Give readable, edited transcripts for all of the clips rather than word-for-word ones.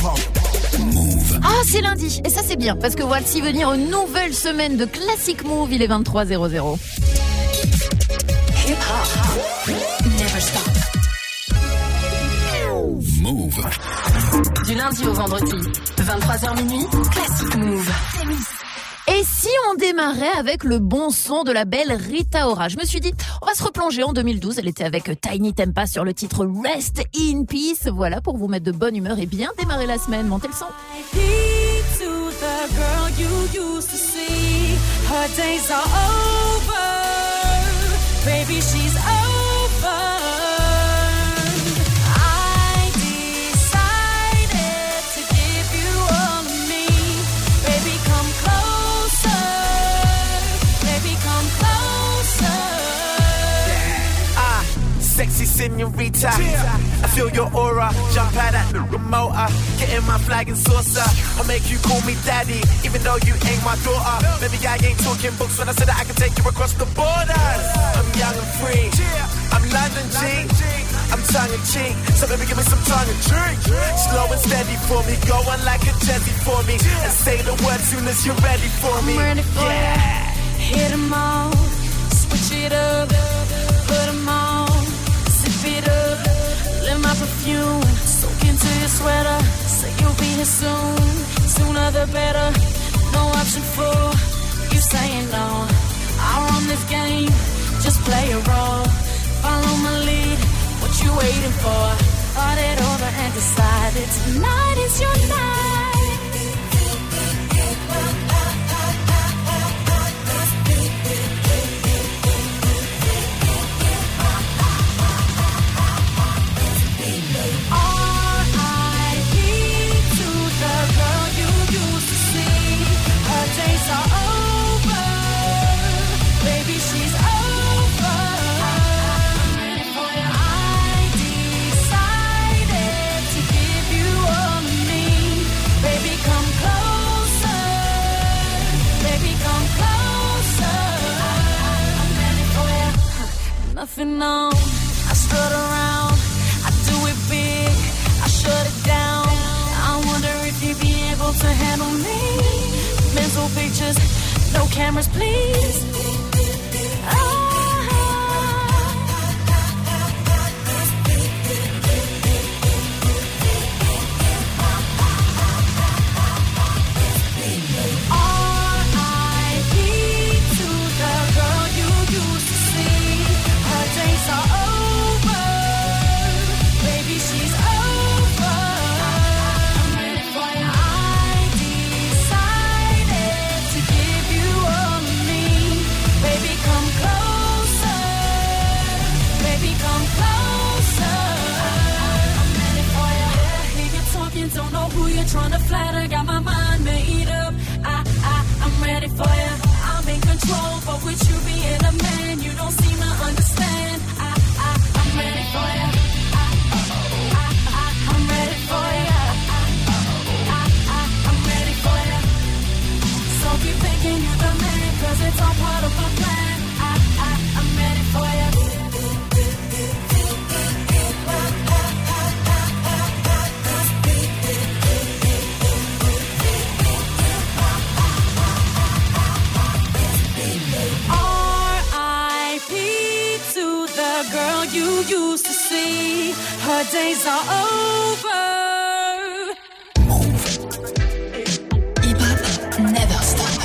Move. Ah, c'est lundi, et ça c'est bien, parce que voici venir une nouvelle semaine de Classic Move, il est 23h00. Hip hop, never stop. Move. Du lundi au vendredi, 23h minuit, Classic Move. Et si on démarrait avec le bon son de la belle Rita Ora? Je me suis dit, on va se replonger en 2012. Elle était avec Tiny Tempa sur le titre Rest in Peace. Voilà, pour vous mettre de bonne humeur et bien démarrer la semaine. Montez le son. Baby, she's over. I decided to give you all of me. Baby, come closer. Baby, come closer. Sexy senorita, I feel your aura. Jump out at the remote, get in my flag and saucer. I'll make you call me daddy, even though you ain't my daughter. Maybe I ain't talking books when I said that I can take you across the borders. I'm young and free, I'm London G, I'm tongue in cheek, so baby give me some tongue and drink. Slow and steady for me, go on like a jetty for me, and say the word soon as you're ready for me. I'm ready for yeah. Hit 'em all, switch it up, put 'em on, zip it up, let my perfume soak into your sweater. Say you'll be here soon, sooner the better. No option for you saying no. I run this game, just play a role. Follow my lead, what you waiting for? Thought it over and decided tonight is your night. R.I.P. to the girl you used to see. Her days are over. Baby, she's over. I decided to give you all of me. Baby, come closer. Baby, come closer. I'm ready for you. Nothing on. I strut around. I do it big. I shut it down. I wonder if you'd be able to handle me. Mental pictures, no cameras, please. R.I.P. to the girl you used to see. Her days are over. Baby, she's over. I'm ready for you. I decided to give you all of me. Baby, come closer. Baby, come closer. I'm ready for you. Hear you talking, don't know who you're trying to flatter. Got my mind made up. I'm ready for you. I'm in control, but with you being a man, you don't seem to understand. I'm ready for you. I'm ready for you. I'm ready for you. So keep thinking you're the man, 'cause it's all part of my plan. I'm ready for you. R.I.P. to the girl you used to see. Her days are over. Hip hop, never stop.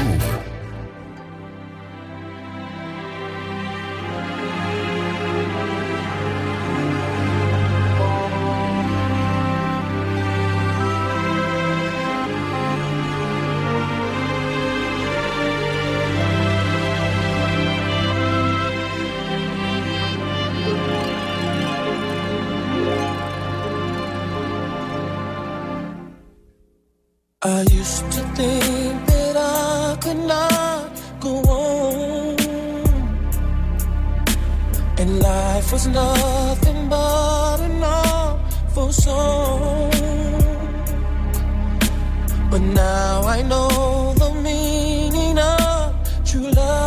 I used to think that I could not go on, and life was nothing but an awful song. But now I know the meaning of true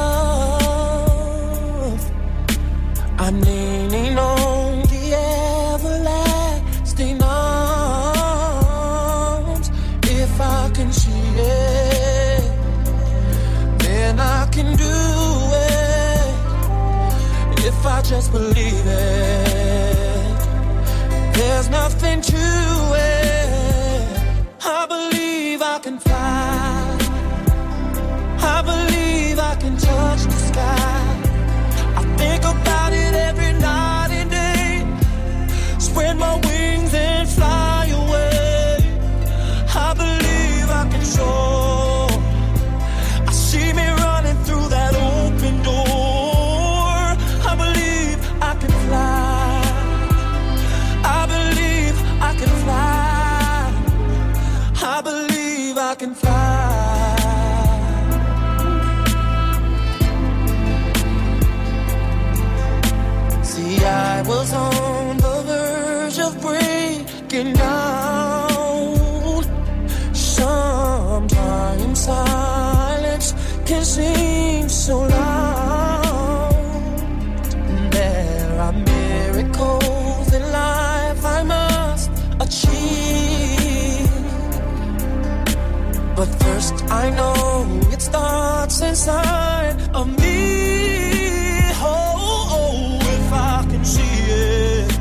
love. I'm leaning on the everlasting arms. just believe it, there's nothing to it. I believe I can fly, I believe I can touch the sky. I think about it every night and day, spread my wings and fly away. I believe I can soar, I see me running through that open door. I believe I can fly, I believe I can fly, I believe I can fly. See, I was on the verge of breaking down. Sometimes silence can seem so loud. There are miracles in life I must achieve, but first I know it starts inside of me. Oh, if I can see it,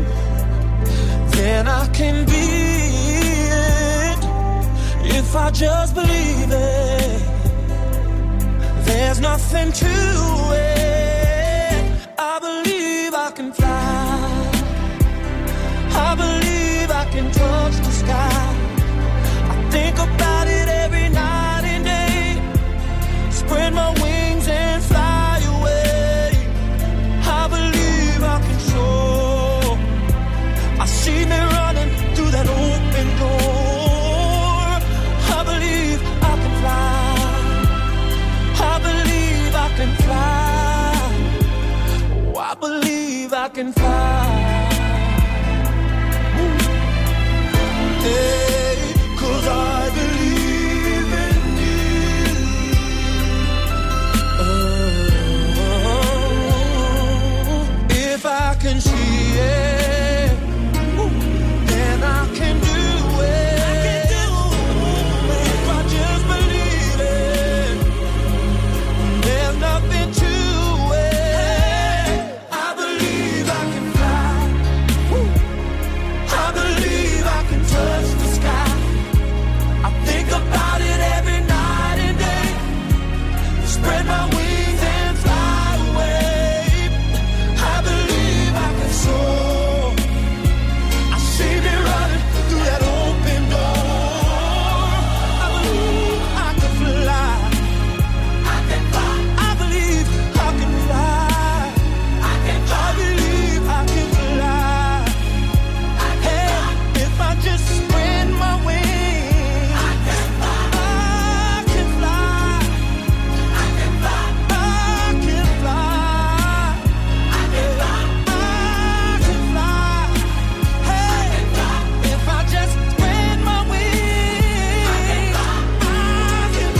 then I can be it. If I just believe it, there's nothing to it. I believe I can fly, I believe I can touch the sky. I think about it every night and day, spread my wings and fly away. I believe I can soar, I see me running through that open door. I believe I can fly, I believe I can fly. Oh, I believe I can fly. Hey, 'cause I believe in you. Oh, if I can see it, then I can do it. I can do it. If I just believe it, there's nothing to it. I believe I can fly, I believe I can touch the sky. I think about it every night and day, spread my wings and fly away. I believe I can soar, I see me running through that open door. I believe I can fly, I can fly. I believe I can fly, I can fly. I believe I can fly. Hey, if I just spread my wings, I can fly, I can fly, I can fly, I can fly, I can fly, I can fly. Hey, if I just spread my wings, I can fly, I can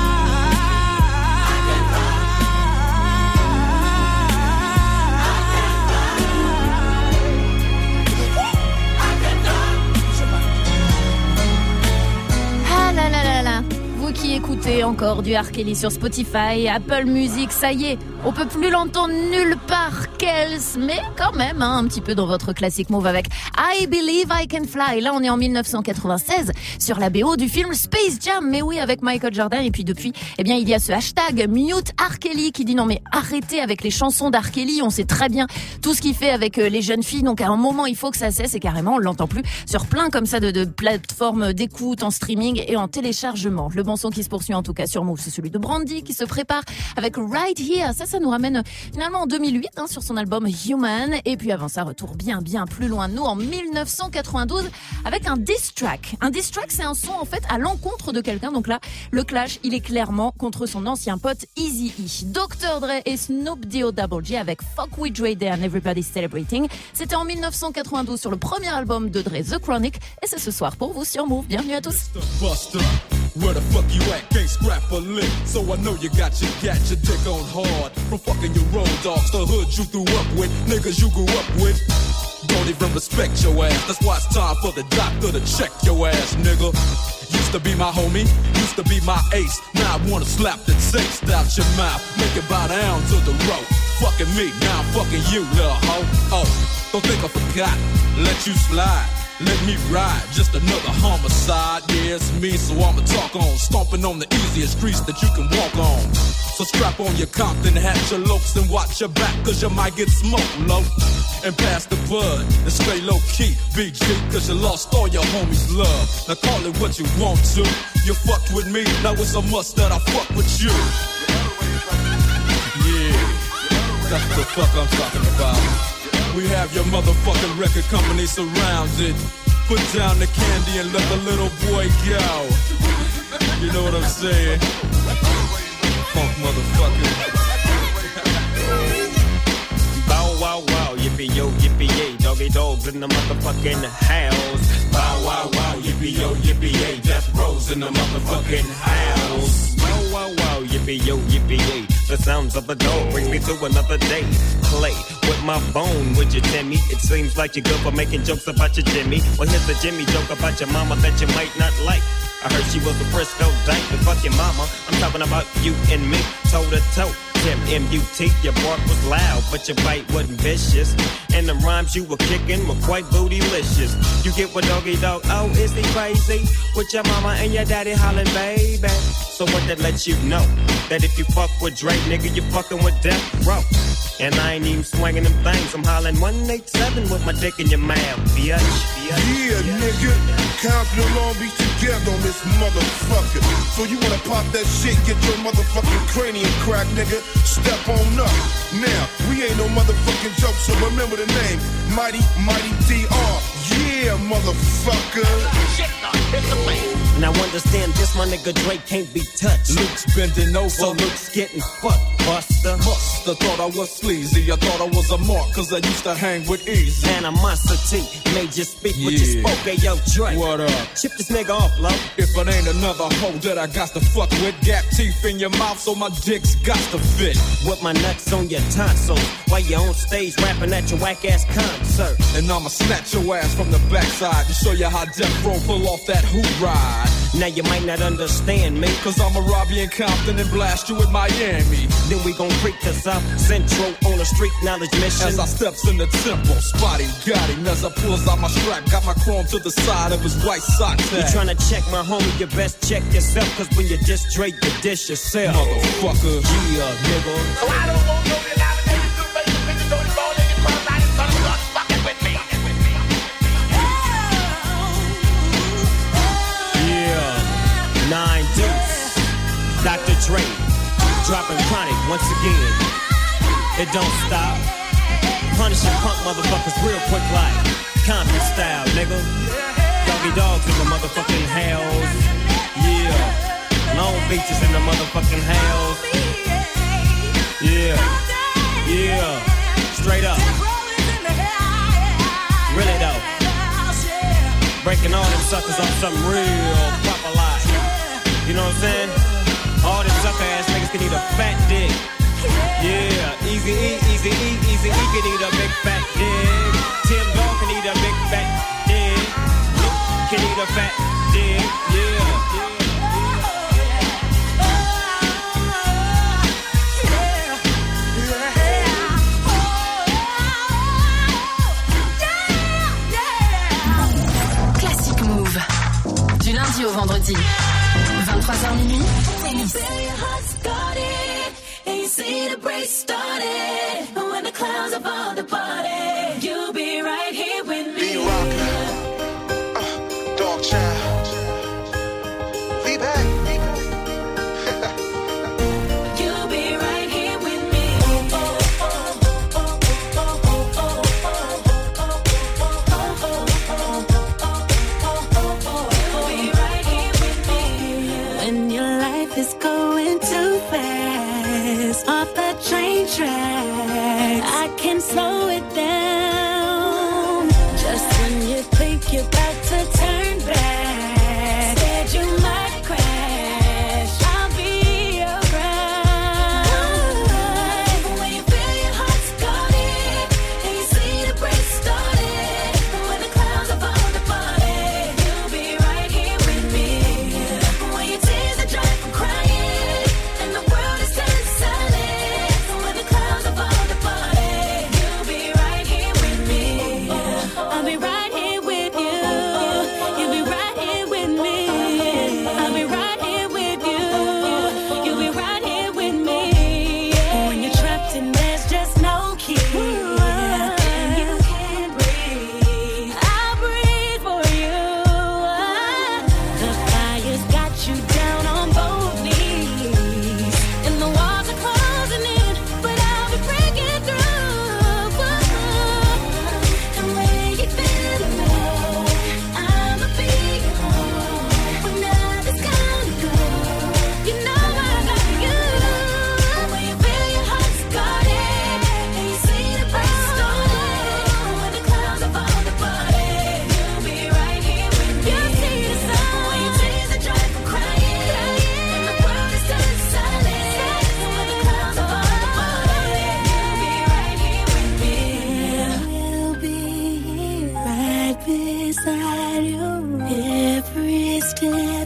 Ah là là là là. Vous qui écoutez encore du R. Kelly sur Spotify, Apple Music, ça y est, on peut plus l'entendre nulle part, Kels, mais quand même, un petit peu dans votre classique move avec I Believe I Can Fly. Là, on est en 1996 sur la BO du film Space Jam, mais oui, avec Michael Jordan. Et puis depuis, eh bien, il y a ce hashtag Mute R. Kelly qui dit non mais arrêtez avec les chansons d'R. Kelly, on sait très bien tout ce qu'il fait avec les jeunes filles, donc à un moment, il faut que ça cesse et carrément, on l'entend plus sur plein comme ça de plateformes d'écoute en streaming et en téléchargement. Le bon son qui se poursuit en tout cas sur Move, c'est celui de Brandy qui se prépare avec Right Here. Ça nous ramène finalement en 2008 sur son album Human. Et puis avant ça, retour bien plus loin de nous en 1992 avec un diss track. Un diss track, c'est un son en fait à l'encontre de quelqu'un. Donc là, le clash, il est clairement contre son ancien pote Eazy-E. Dr. Dre et Snoop Dogg Double G avec Fuck With Dre Day and Everybody's Celebrating. C'était en 1992 sur le premier album de Dre, The Chronic. Et c'est ce soir pour vous sur Move. Bienvenue à tous. Where the fuck you at? Can't scrap a lick. So I know you got your dick on hard. From fucking your road dogs, the hood you grew up with, niggas you grew up with. Don't even respect your ass. That's why it's time for the doctor to check your ass, nigga. Used Used to be my homie, used to be my ace. Now I wanna slap the taste out your mouth, make it bow down to the rope. Fucking me, now I'm fucking you, little hoe. Oh, don't think I forgot, let you slide. Let me ride, just another homicide. Yeah, it's me, so I'ma talk on. Stomping on the easiest streets that you can walk on. So strap on your Compton hat, your lopes, and watch your back, cause you might get smoked, low. And pass the bud, and stay low key, BG, cause you lost all your homies' love. Now call it what you want to. You fucked with me, now it's a must that I fuck with you. Yeah, that's what the fuck I'm talking about. We have your motherfucking record company surrounded. Put down the candy and let the little boy go. You know what I'm saying? Funk motherfucker. Bow wow wow, yippee yo, yippee yay. Doggy dogs in the motherfucking house. Bow wow wow, yippee yo, yippee yay. Death Row's in the motherfucking house. Bow wow wow, yippee yo, yippee yay. The sounds of a dog bring me to another day. Play with my bone, would you, Timmy? It seems like you're good for making jokes about your Jimmy. Well, here's a Jimmy joke about your mama that you might not like. I heard she was a Frisco dyke, and fuck your mama. I'm talking about you and me, toe to toe. M-U-T, your bark was loud, but your bite wasn't vicious. And the rhymes you were kicking were quite bootylicious. You get what doggy dog, oh, is he crazy? With your mama and your daddy hollering, baby. So what that lets you know? That if you fuck with Dre, nigga, you fucking with Death Row. And I ain't even swinging them things, I'm hollering 187 with my dick in your mouth, bitch. Yeah, nigga, Compton and Long Beach together on this motherfucker. So you wanna pop that shit, get your motherfucking cranium crack, nigga. Step on up. Now, we ain't no motherfucking joke, so remember the name. Mighty DR. Yeah, motherfucker. Now understand this, my nigga Dre can't be touched. Luke's bending over. So Luke's getting fucked, buster. Musta thought I was sleazy. I thought I was a mark, cause I used to hang with Easy. Animosity made you speak what you spoke. Hey, yo, Dre. What up? Chip this nigga off, low. If it ain't another hoe that I got to fuck with, gap teeth in your mouth so my dick's got to fit. With my nuts on your tonsils, while you on stage rapping at your whack ass concert. And I'ma snatch your ass from the backside and show you how Death Row pull off that hoop ride. Now you might not understand me, cause I'ma rob you in Compton and blast you in Miami. Then we gon' creep to South Central on a street knowledge mission. As I steps in the temple, spotty got him. As I pulls out my strap, got my chrome to the side of his white socks. You tryna check my homie, you best check yourself, cause when you diss Drake, you dish yourself. Motherfucker. Yeah, nigga. So I don't want no denomination to make the bitches don't fall in your purse. I just gonna start fucking with me. Yeah, 9 Deuce, Dr. Dre, dropping Chronic once again. It don't stop. Punishing punk motherfuckers real quick like Compton style, nigga. Doggy dogs in the motherfucking house. Yeah, Long Beach is in the motherfucking house. Yeah, yeah, straight up. Really though. Breaking all them suckers on something real proper life. You know what I'm saying? All them sucker ass niggas can eat a fat dick. Yeah, Easy E can eat a big fat dick. Tim Dog can eat a big fat dick. Luke can eat a fat dick. Yeah. Classic Move. Du lundi au vendredi. 23h minuit. See the break started when the clouds above the party. You'll be right here with me. D-Rock, Dog Child, V-Back. You'll be right here with me. You'll be right here with me. When your life is going too fast off the train track, I can slow it down. Just when you think you're about to turn back, scared you might crash, I'll be around. When you feel your heart started and you see the break started, when the clouds are on the party, you'll be right here with me.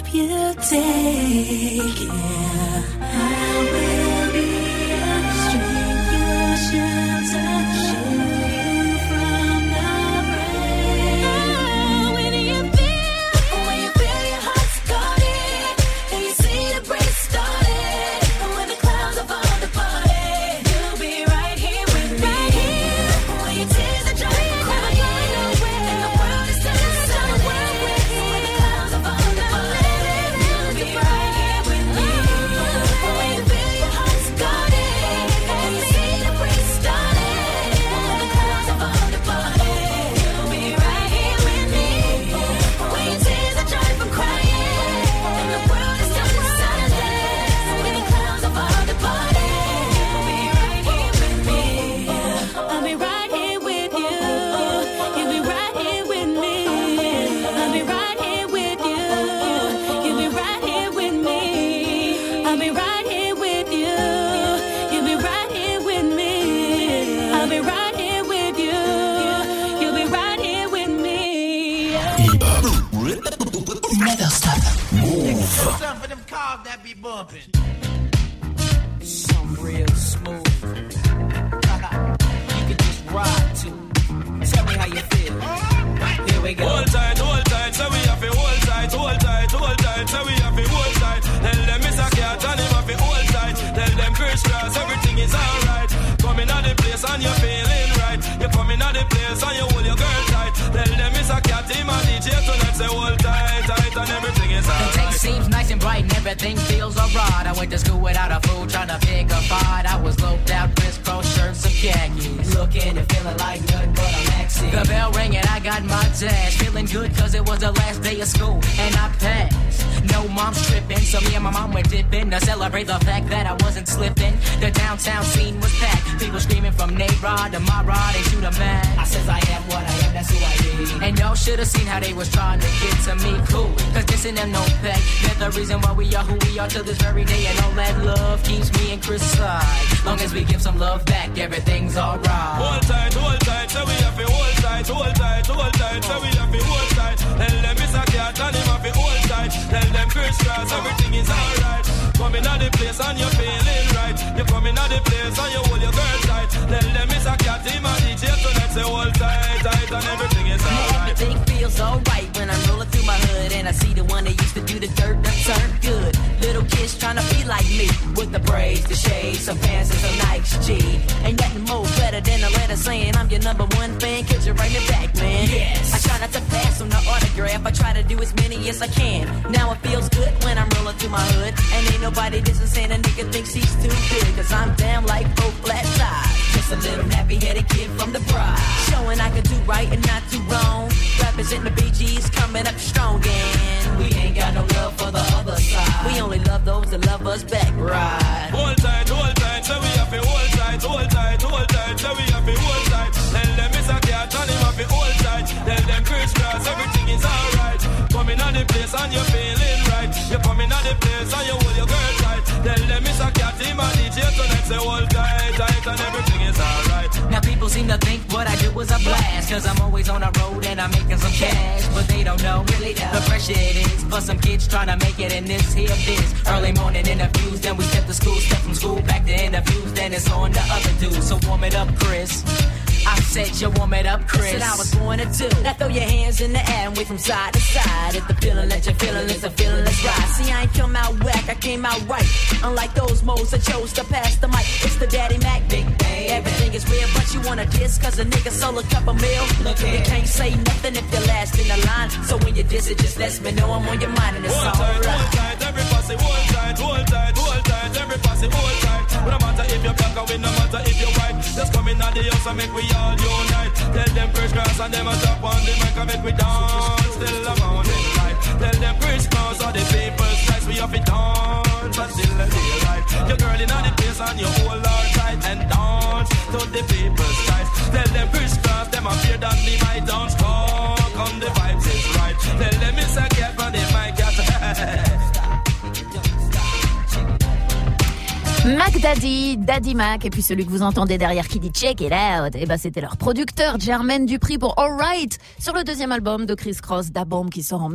keep you taken. I will be your strength, your shelter, shield you from the rain. When you feel your heart's guarded, and you see the break started, and when the clouds are falling apart, you'll be right here with me. When your tears are dry and crying, and the world is turning silent, when the clouds are falling apart, you'll be right here with me. When you feel your heart's guarded, and you see the break started, and when the clouds are falling apart, you'll be right here with me. When your tears are dry from crying, and the world is turning silent, when the clouds are falling apart, you'll be right here with me. I'll be right here with you. You'll be right here with me. I'll be right here with you. You'll be right here with me. I'll be right here with you. You'll be right here with me. I'll be right here with you. You'll be right here with me. Never stop. Something for them cars that be bumping. Some real smooth. You can just ride to. Tell me how you feel. Here we go. Hold tight, so we have to hold tight, hold tight, hold tight, so we have to hold tight. Tell them it's a cat and him have to hold tight. Tell them crisscross, everything is alright. Coming out the place and you're feeling right. You're coming out the place and you hold your girl tight. Tell them it's a cat, him and DJ tonight, say hold tight, tight, and everything is The day alright. seems nice and bright and everything feels alright. I went to school without a fool trying to pick a fight. I was loped out, crisscross shirts and khakis, looking and feeling like nothing but a maxi. The bell rang and I got my dash, feeling good cause it was the last day of school and I passed. No mom's tripping, so me and my mom were dipping to celebrate the fact that I wasn't slipping. The downtown scene was packed, people screaming from Nayrod to my rod and to the man. I says I am what I am, that's who I be. And y'all should've seen how they was trying to get to me, cool, cause this and them no pay. They're the reason why we are who we are to this very day, and all that love keeps me and Chris side. Long as we give some love back, everything's alright. Hold tight, so we have to hold tight, hold tight, hold tight, so we have to hold tight. Tell them it's a cat and him have to hold tight. Tell them crisscross, everything is alright. Coming out the place and you're feeling right. You're coming out the place and you hold your girl tight. Tell them it's a cat, him and DJ tonight, say hold tight, tight, and everything is alright. Everything feels alright when I'm rolling through my hood and I see the one that used to do the dirt that turned good. Little kids trying to be like me with the braids, the shades, some pants and some Nikes G. Ain't nothing more better than a letter saying I'm your number one fan, cause you're right in the back, man. Yes. I try not to pass on the autograph, I try to do as many as I can. Now it feels good when I'm rolling through my hood, and ain't nobody dissing saying a nigga thinks he's too good, cause I'm damn like 4 flat tires. Just a little nappy-headed kid from the pride, showing I can do right and not do wrong. Representing the BGs coming up strong, and we ain't got no love for the other side. We only love those that love us back, right? Hold tight, so we have to hold tight, hold tight, hold tight, so we have to hold tight. Tell them it's a cat and him have to hold tight. Tell them crisscross, everything is alright. Coming out the place and you're feeling right. You're coming out the place and you hold your girl tight. Tell them it's a cat, him and DJ tonight, say hold tight, tight, and everything is alright. Now people seem to think what I do is a blast, cause I'm always on the road and I'm making some cash, but they don't know really the pressure it is for some kids trying to make it in this here biz. Early morning interviews, then we step to school, step from school back to interviews, then it's on the other dudes. So warm it up, Chris. I said you warm it up, Chris. Said I was born to do. Now throw your hands in the air and wave from side to side. It's the feeling that you're feeling, it's the feeling that's right. See, I ain't come out whack, I came out right. Unlike those moles that chose to pass the mic. It's the Daddy Mac, big bang. Everything is real, but you wanna diss, cause a nigga sold a couple mil. Look, you can't say nothing if you're last in the line. So when you diss it, just let me know I'm on your mind and it's hold alright. tight, hold tight, every posse, hold tight, hold tight, hold tight, every posse, hold tight. No matter if you're black or no matter if you're white, just come in at the house and make we all unite. Tell them crisscross and them a top on the mic and make we dance till the morning light. Tell them crisscross are the people's rights, we have to dance until the daylight. Your girl in the place and you hold her tight and dance to the people's rights. Tell them crisscross, them appear than the mic dance, talk on the vibes is right. Tell them it's a cat on the mic, cat. Mac Daddy, Daddy Mac, et puis celui que vous entendez derrière qui dit Check It Out, et ben c'était leur producteur Jermaine Dupri pour Alright sur le deuxième album de Chris Cross, Da Bomb, qui sort en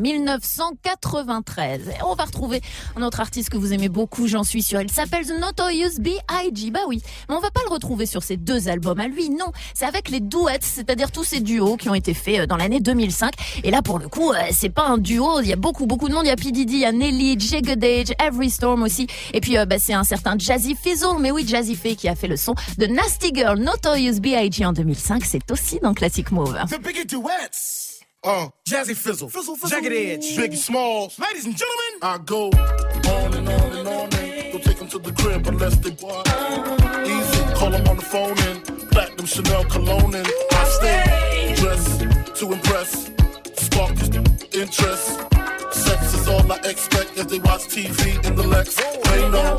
1993. Et on va retrouver un autre artiste que vous aimez beaucoup, j'en suis sûre. Il s'appelle The Notorious B.I.G. Bah oui, mais on va pas le retrouver sur ces deux albums à lui, non. C'est avec les duets, c'est-à-dire tous ces duos qui ont été faits dans l'année 2005. Et là, pour le coup, c'est pas un duo. Il y a beaucoup de monde. Il y a P. Diddy, il y a Nelly, Jiggadage, Every Storm aussi. Et puis, c'est un certain Jazzy Fizzle, mais oui, Jazzy Faye qui a fait le son de Nasty Girl, Notorious B.I.G. en 2005. C'est aussi dans Classic Move. The bigger duets. Jazzy Fizzle, Jagged Edge, Biggie Smalls. Ladies and gentlemen, I go on and on and on and go take them to the crib unless they what? Easy, call them on the phone and platinum Chanel cologne and I stay dressed to impress, spark this interest. Sex is all I expect as they watch TV in the Lex. They know,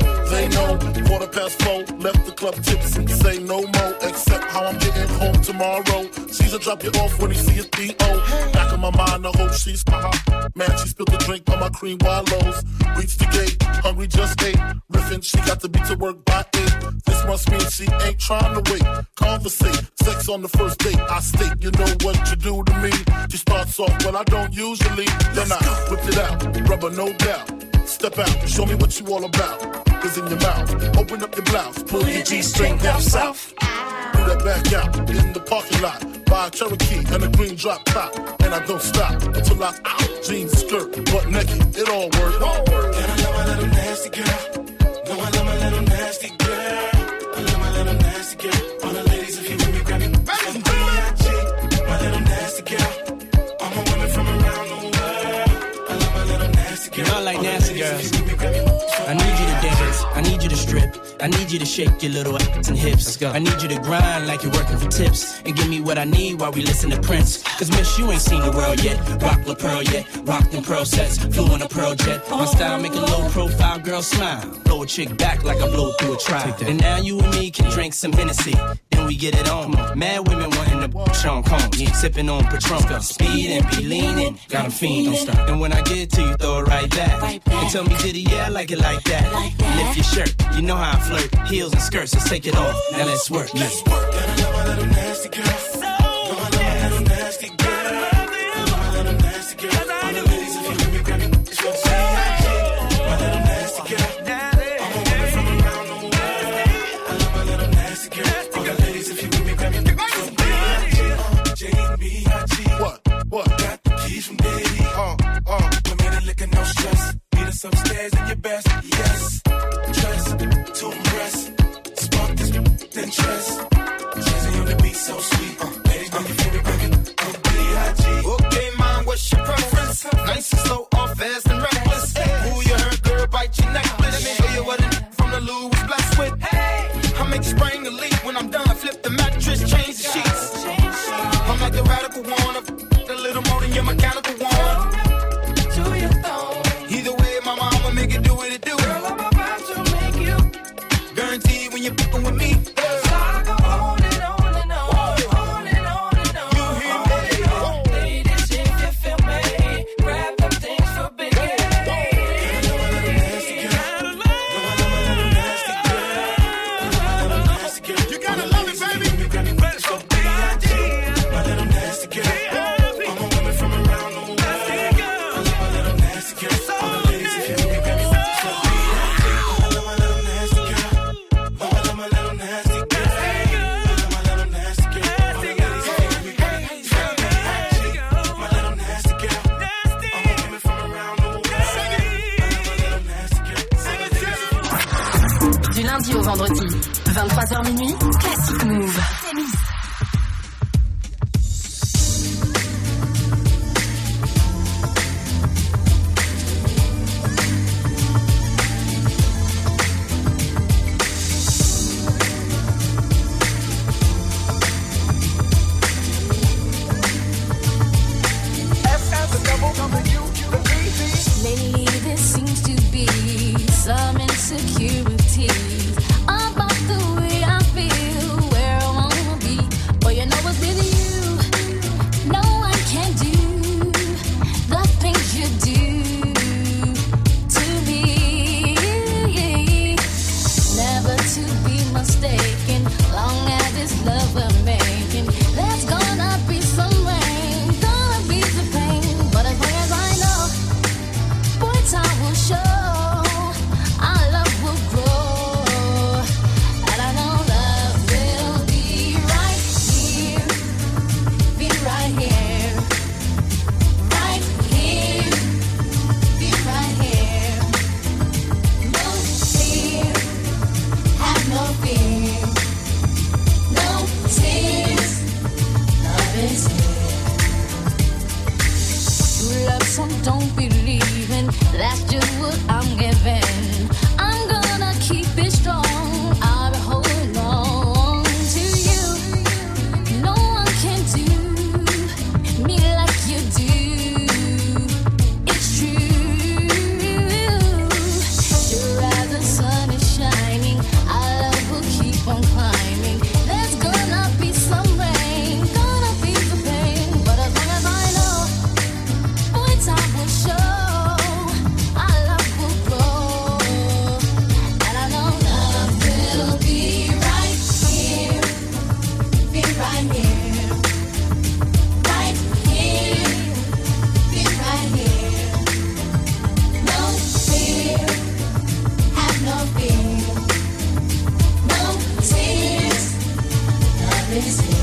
4:04, left the club tipsy, say no more, except how I'm getting home tomorrow. Caesar drop you off when he see his D.O. Back in my mind, I hope she's man, she spilled the drink on my cream wallows. Reached the gate, hungry just ate, riffing, she got to be to work by 8. This must mean she ain't trying to wait, conversate, sex on the first date, I state, you know what you do to me. She starts off, well I don't usually, then I whip it out, rubber no doubt. Step out, show me what you all about. Cause in your mouth, open up your blouse, pull your G-string down south. Do that back out in the parking lot. Buy a Cherokee and a green drop top. And I don't stop until I out. Jeans, skirt, butt naked, it all works. And I love my little nasty girl. No, I love my little nasty girl. I love my little nasty girl. All the ladies, if you with me, grab me. Some B.I.G. My little nasty girl. All my women from around the world. I love my little nasty girl. You know I like nasty girls. I need you to dance, I need you to strip, I need you to shake your little ass and hips. Let's go. I need you to grind like you're working for tips and give me what I need while we listen to Prince. Cause miss, you ain't seen the world yet, rock La Pearl yet, rock them pearl sets, flew on a pearl jet. My style make a low profile girl smile, blow a chick back like I blow through a trial. And now you and me can drink some Hennessy, then we get it on. Mad women wanting to Sean Combs, sipping on Patron, speed and be leaning, got 'em fiend, don't stop. And when I get to you, throw it right back, and tell me did he, yeah, I like it like that. Lift your shirt, you know how I flirt. Heels and skirts, let's take it off. Now let's work. Let's work. And I love my little nasty girl. I love my little nasty girl. I love my little nasty girl. All the ladies, if you with me, grab me. It's your B.I.G. My little nasty girl. All my women from around the world. I love my little nasty girl. All the ladies, if you with me, grab me. It's your B.I.G. J.B.I.G. What? Got the keys from Diddy. Put me in the liquor, no stress. Meet us upstairs in your best. Yes. Dress to impress. Spark this then dress. Jazzy on the beat, so sweet. Ladies, know you feel me, baby. B.I.G. Okay, mom, what's your preference? Nice and slow, or fast and reckless. Who you heard, girl, bite your necklace. Let me show you what a from the Lou was blessed with. Hey, I make you spring a leak when I'm done. Flip the mattress, change the sheets. I'm like the radical one, a little more than your mechanical one. Either way, my mama make it do what it do. Girl, I'm about to make you guarantee when you're fucking with me. So I go on and on and on, on and on and on. You hear me? Ladies, if you feel me, grab them things for big. You gotta love it, baby. So B.I.G. My little nasty girl. All my women from around the world. I love my little nasty girl. All the ladies, if you with me, grab me. So B.I.G. I love my little nasty girl. I love my little nasty girl. I love my little nasty girl. All the ladies, if you with me, grab me. So B.I.G. My little nasty girl. All my women from around the world. I love my little nasty girl. Du lundi au vendredi, 23h minuit, Classic Move. Lately there seems to be some insecurity about the way I feel, where I wanna be. true love, some don't believe in. That's just what I'm giving. I'm gonna keep it strong. I'll be holding on to you. No one can do me like you do. It's true. Sure as the sun is shining, our love will keep on climbing. There's gonna be some rain, gonna be some pain, but as long as I know, boy, time will show, our love will grow. And I know love will be right here, be right here, right here, be right here. No fear, have no fear, no tears, love is here.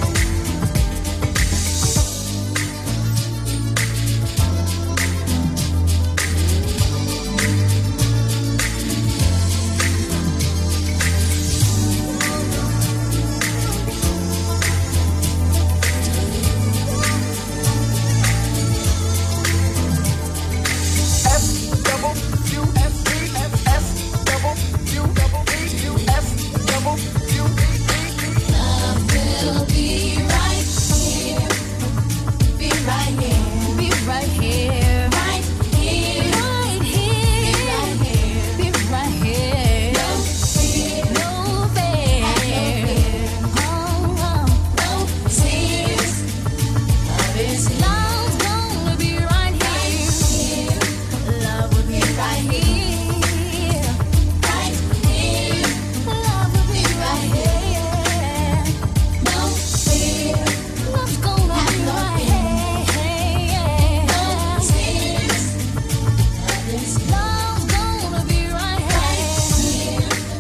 Love will be right here, be right here, be right here, right here, right here, be right here. No fear, no fear, no tears. Love is love's gonna be right here. Love will be right here, right here. Love will be right here. No fear, love's gonna be right here. No tears. Love's gonna be right here.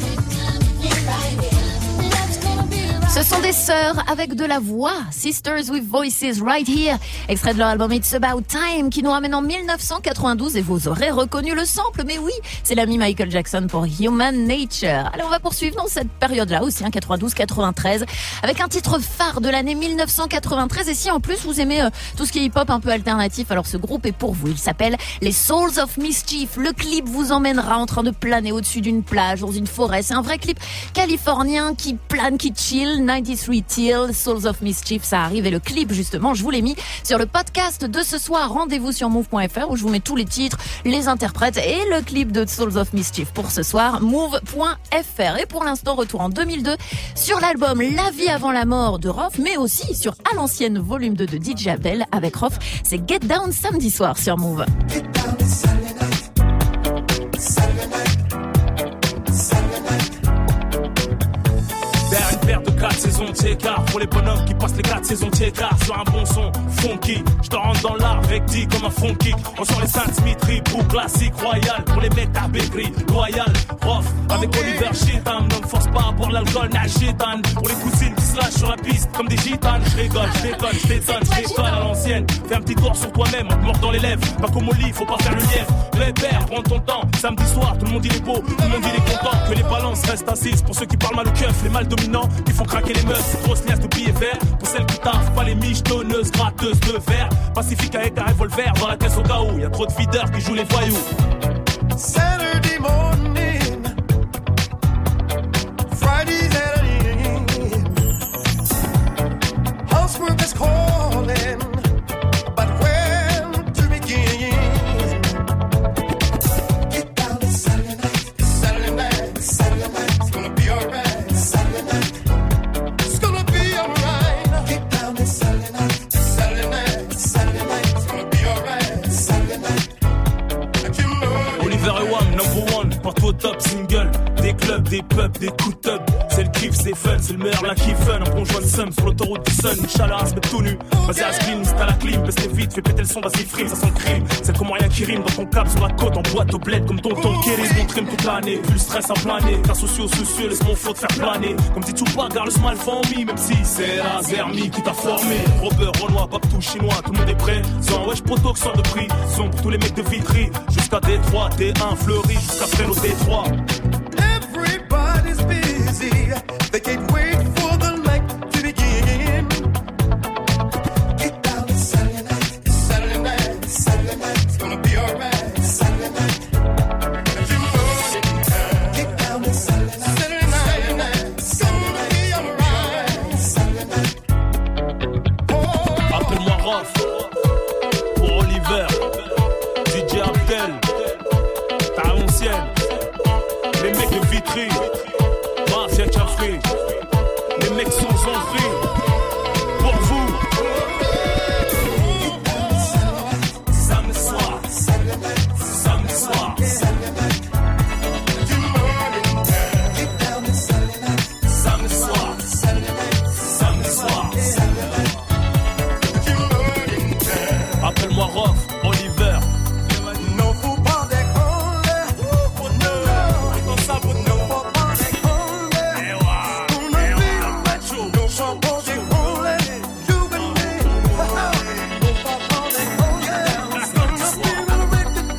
Love's gonna be right. Ce sont des sœurs avec de la voix, Sisters with Voices Right Here, extrait de leur album It's About Time qui nous ramène en 1992 et vous aurez reconnu le sample, mais oui, c'est l'ami Michael Jackson pour Human Nature. Allez, on va poursuivre dans cette période-là aussi, 92-93, avec un titre phare de l'année 1993 et si en plus vous aimez tout ce qui est hip-hop un peu alternatif, alors ce groupe est pour vous, il s'appelle les Souls of Mischief. Le clip vous emmènera en train de planer au-dessus d'une plage, dans une forêt, c'est un vrai clip californien qui plane, qui chill, 93 Till, Souls of Mischief, ça arrive et le clip justement, je vous l'ai mis sur le podcast de ce soir, rendez-vous sur move.fr où je vous mets tous les titres, les interprètes et le clip de Souls of Mischief pour ce soir, move.fr. Et pour l'instant, retour en 2002 sur l'album La vie avant la mort de Rof, mais aussi sur À l'ancienne volume 2 de DJ Abel avec Rof, c'est Get Down samedi soir sur Move. Vers une paire de 4 saisons de écart pour les bonhommes qui passent les 4 saisons de écart sur un bon son funky. Je te rentre dans l'art avec dit comme un front kick. On sort les Saint Smith, pour classique royal pour les mecs à Bécry, loyal, rough avec Oliver Chitan. Ne me force pas à boire l'alcool, nage gitan. Pour les cousines qui se lâchent sur la piste comme des gitanes. Je rigole, je déconne, je t'étonne, je déconne à l'ancienne. Fais un petit tour sur toi-même, en te mordant les lèvres. Pas comme au lit, faut pas faire le lièvre. Les pères, prends ton temps. Samedi soir, tout le monde il est beau, tout le monde il est content. Que les balances restent assises pour ceux qui parlent mal au keuf, les mal dominants qui font craquer les meufs. Grosse liasse de billets verts pour celles qui taffent, pas les michetonneuses, gratteuses de verre. Pacifique avec un revolver dans la caisse au cas où. Y'a trop de videurs qui jouent les voyous. Saturday morning, Friday's at an end. Housework is calling, but where to begin? Get down to Saturday night, Saturday night, Saturday night. It's gonna be alright, Saturday night. It's gonna be alright. Get down to Saturday night, Saturday night, Saturday night. It's gonna be alright, Saturday night. Oliver et Wham, number one, partout au top, single. Des clubs, des pubs, des coups de tub. C'est le kiff, c'est fun, c'est le meilleur, la kiff fun. Un bon joint de somme sur l'autoroute du sun. Inch'Allah, à se mettre tout nu. Vas-y, à spin, c'est à la clim, baisse les vite, fais péter le son, vas-y, frime, ça sent le crime. C'est comme rien qui rime dans ton cap, sur la côte, en boîte au bled, comme tonton Kéris. Mon trim toute l'année, plus le stress à planer. Car sociaux, soucieux, laisse mon flow te faire planer. Comme dit Tupac, garde le smile for me, même si c'est la Zermi qui t'a formé. Robert, Renoir, Babtou, Chinois, tout le monde est prêt. Sans wesh, proto, qui sort de prix. Son pour tous les mecs de Vitry. Jusqu'à Détroit, T1, Fleury, jusqu'à Fresno, Détroit. Everybody's busy. They can't wait for the night to begin. Get down to Saturday night, Saturday night, Saturday night. de Vitry, Mafia Cafri, les mecs sans envie, pour vous. Samedi soir, samedi soir, samedi soir, samedi soir. Appelle-moi Rof, Oliver. No food on deck only. For no, no sabor, no for on deck only. Gonna be a retro, no for on deck only. You and me, no for on deck only. Gonna be a record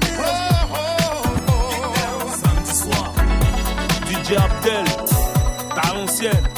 deal. Samedi soir, DJ Abdel, t'as l'ancienne.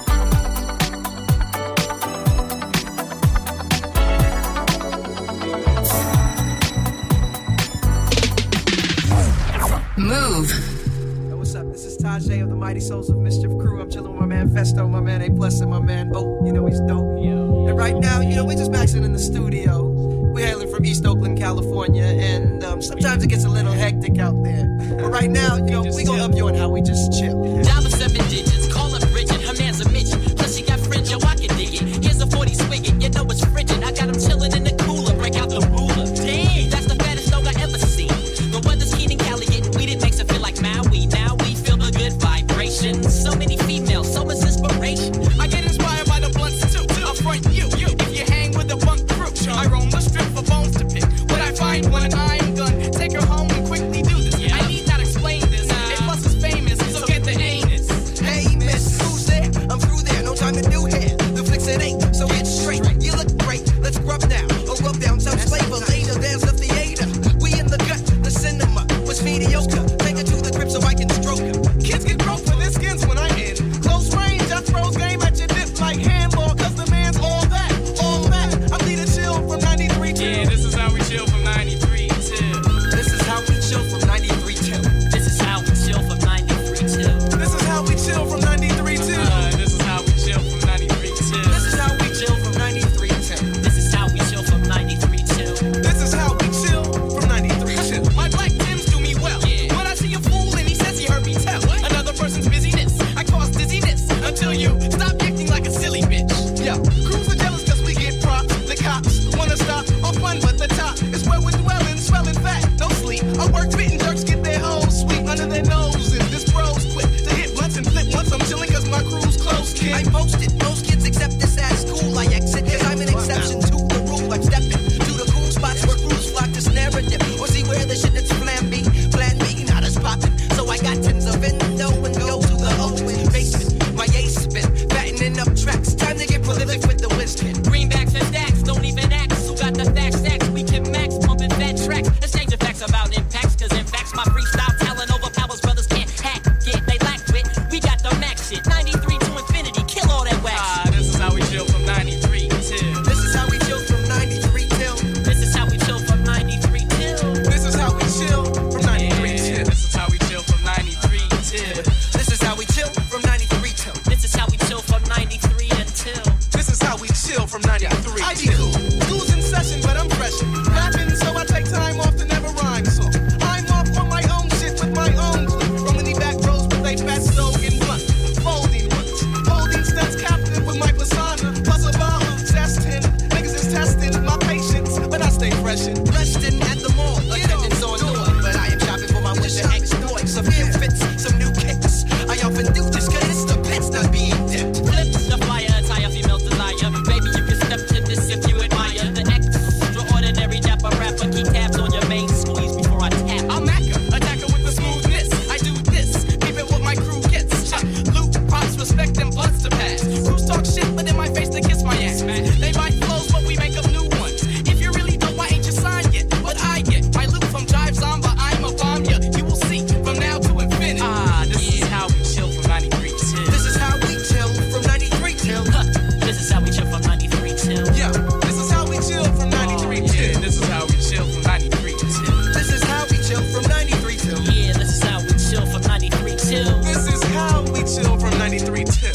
Move. Yo, what's up? This is Tajay of the Mighty Souls of Mischief Crew. I'm chilling with my man Festo, my man A Plus, and my man Bo. You know he's dope. And right now, you know, we're just maxing in the studio. We're hailing from East Oakland, California, and sometimes it gets a little hectic out there. But right now, you know, we gonna up you on how we just chill. Dollar 7 digits, call up Bridget, her man's a midget. Plus she got fringe, yo, I can dig it. Here's a 40 spigot, you know it's frigid. I got him chilling in the cooler, break out the ruler. Damn, that's the fattest dog I ever seen. The weather's keen and Calicut, we didn't makes it feel like Maui. Now we feel the good vibrations. So many females, so much inspiration. I get inspired by the blunts too. I'll front you. If you hang with the bunk crew, I roam the strip for bones to pick. What I find when I'm done, take her home and quickly do this. I need not explain this. A Plus is famous, so get the anus. Hey, miss, who's there? I'm through there, no time to do hair. The flicks it ain't, so get straight. You look great, let's rub now. Or rub down some flavor later. There's the theater. We in the gut, the cinema was mediocre. Take her to the grip so I can stroke her. Kids get broke for their skins when I'm in close range. I throws game at your dip like handball, cause the man's all that, all that. I'm leading chill from 93 till. Yeah, this is how we chill from 93 till. This is how we chill from 93 till. This is how we chill from 93 till. This is how we chill from 93 till. This is how we chill from 93 till. This is how we chill from 93 till. This is how we chill from 93 till. This is how we chill from 93 till. My black Tims do me well. Yeah. When I see a fool and he says he heard me tell another person's busyness, I cause dizziness until you stop acting like a silly bitch. Yo, crews are jealous cause we get props. The cops wanna stop our fun, but the top is where we're dwelling, swelling fat, no sleep. Our work fitting jerks get their hoes sweet under their noses. This bro's quick to hit blunts and flip once I'm chilling cause my crew's close, kid. I posted, most kids accept this as cool. I exit cause I'm an exception to the rule. I'm stepping to the cool spots where crews flock this narrative. Or see where the shit that's plan B, not as poppin'. So I got tins of endo and go to the O in basement. My ace spin, fattening up tracks. Time to get prolific with the whiskey. Greenbacks and stacks, don't even ask. Who got the facts? We can max, pumping fat tracks. Exchange of facts about impacts, cause in facts my freestyle talent overpowers brothers can't hack. Yeah, they lack wit, we got the max shit. 93 to infinity, kill all that wax. This is how we chill from 93 till. This is how we chill from 93 till. This is how we chill from 93 till. This is how we chill from 93 till. This is how we chill from 93 till. This is how we chill from 93 till. This is how we chill from 93 until. This is how we chill from 93 I be cool. School's in session, but I'm fresh. Rapping, so I take time off to never rhyme. So I'm off on my own shit with my own clip. From the back rows with a fat slogan blunt. Folding ones. Holding stunts captive with my persona. Plus a bottle, testing. Niggas is testing my patience, but I stay fresh and resting at the mall. Attendance on door, but I am shopping for my winter exploits. Some new fits, some new kicks. I often do this cause it's the pits not being dipped. Flips the flyer, attire, female desire. Baby, you can step to this if you admire the extraordinary dapper rapper. Keep tabs on your main squeeze before I tap. I'm attacker with the smoothness. I do this, even what my crew gets. Loot, props, respect, and blunts to pass. Crews talk shit, but in my face they kiss my ass. They bite flows, but we make up new ones. If you really don't, why ain't you signed yet? But I get my loot from Jive Zamba. I'm a bomb ya. You will see from now to infinity. This is how we chill from 93 till. This is how we chill from 93 till. This is how we chill from 93 till. Yeah, this is how we chill from 93 till. This is how we chill from 93 till. This is how we chill from 93 till. Yeah, this is how we chill from 93 till. This is how we chill from 93 till.